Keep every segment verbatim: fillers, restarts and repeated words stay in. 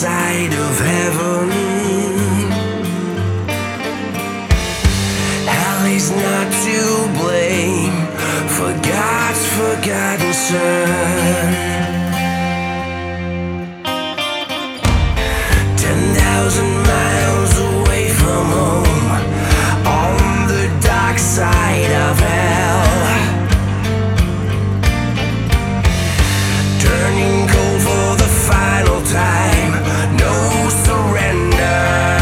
side of heaven. Hell is not to blame for God's forgotten son. Ten thousand miles away from home, on the dark side of hell, turning cold for the final time, no surrender.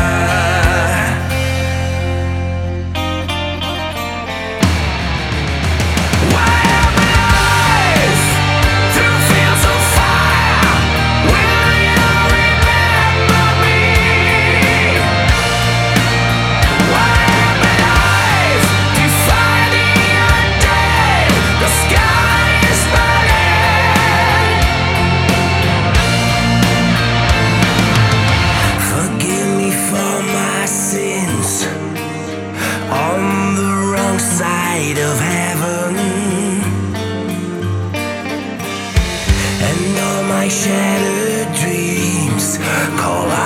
Why am I alive through fields of fire? Will you remember me? Why am I alive defying the undead? The sky is burning. Forgive me for my sins on the wrong side of heaven, and all my shattered dreams call out